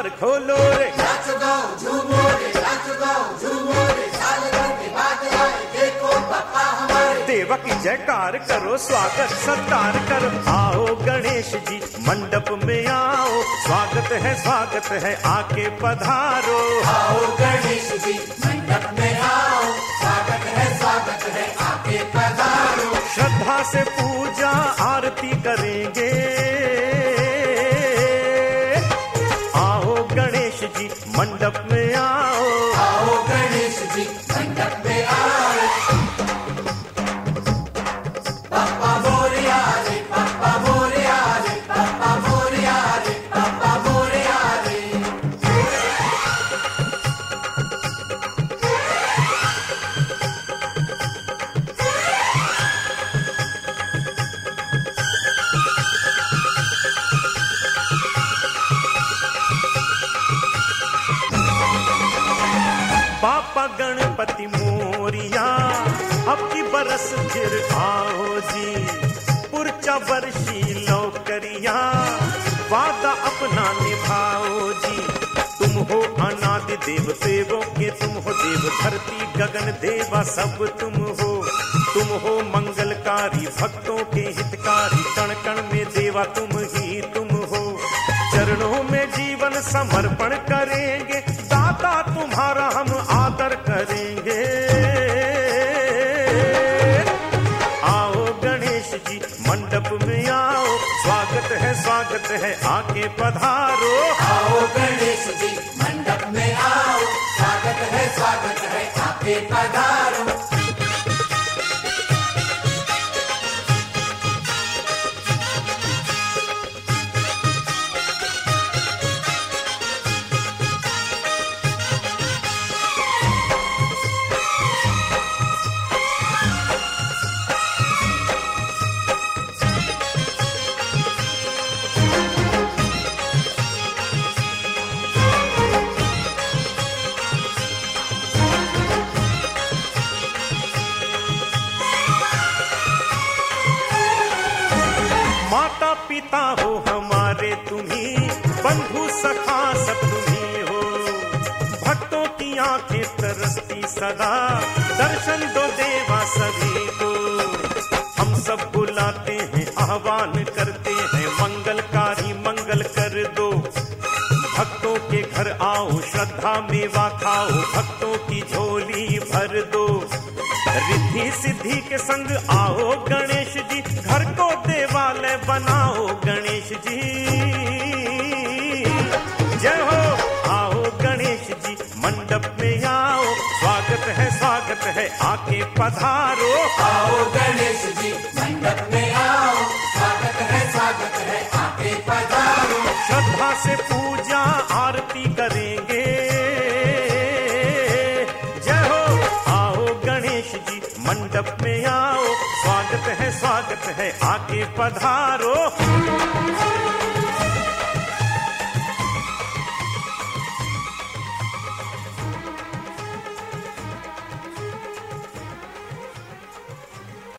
द्वार खोलो रे, नाच गाओ झूमो रे, नाच गाओ झूमो रे, साल भर के बाद आए देखो पापा हमारे। देवा की जयकार करो, स्वागत सत्कार करो, आओ गणेश जी मंडप में आओ, स्वागत है आके पधारो। आओ गणेश जी मंडप में आओ, स्वागत है आके पधारो। श्रद्धा से पूजा आरती करेंगे, आओ गणेश जी मंडप में आओ, आओ गणेश जी मंडप में आओ। पापा मोरया रे, पापा मोरया रे, पापा मोरया रे, पापा मोरया रे। पापा गणपति मोरिया अब की बरस फिर आओ जी, पुरचा बरसी लौकरिया वादा अपना निभाओ जी। तुम हो अनादि देव देवों के, तुम हो देव धरती गगन देवा सब तुम हो मंगलकारी भक्तों के हितकारी, कण कण में देवा तुम ही तुम हो। चरणों में जीवन समर्पण करेंगे, दाता तुम्हारा हम आदर करेंगे। आओ गणेश जी मंडप में आओ, स्वागत है आके पधारो। आओ गणेश जी मंडप में आओ, स्वागत है आके पधारो। माता पिता हो हमारे तुम्ही, बंधु सखा सब तुम्ही हो। भक्तों की आंखें तरसती सदा, दर्शन दो देवा सभी को। हम सब बुलाते हैं, आह्वान करते हैं, मंगलकारी मंगल कर दो। भक्तों के घर आओ, श्रद्धा मेवा खाओ, भक्तों की झोली भर दो। रिद्धि सिद्धि के संग आओ गणेश जी, घर को देवालय बनाओ गणेश जी। जय हो, आओ गणेश जी मंडप में आओ, स्वागत है आके पधारो। आओ गणेश जी मंडप में आओ, स्वागत है आके पधारो। श्रद्धा से पूजा आरती करेंगे, जय हो, आओ गणेश जी मंडप में आओ, स्वागत है आके पधारो।